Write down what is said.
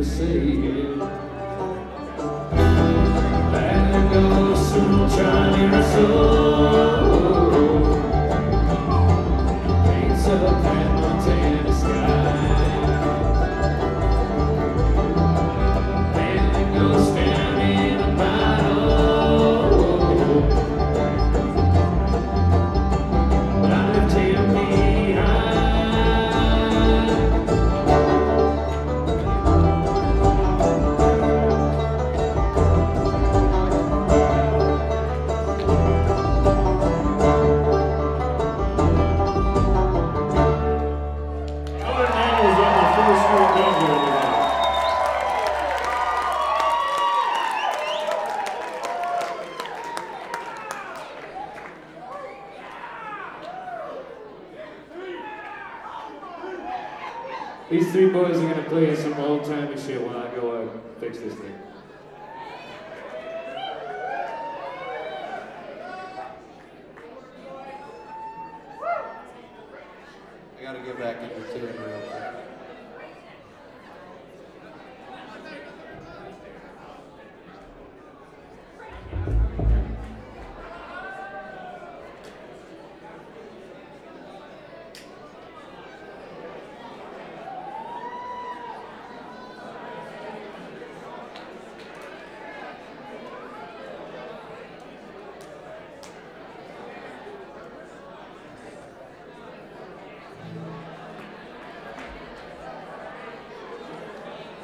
to say it. There goes sunshine in the soul. Paints up that Montana sky. There goes down in the bottle. But I left him behind. These three boys are going to play some old-timey shit when I go fix this thing. I gotta get back into tune real quick.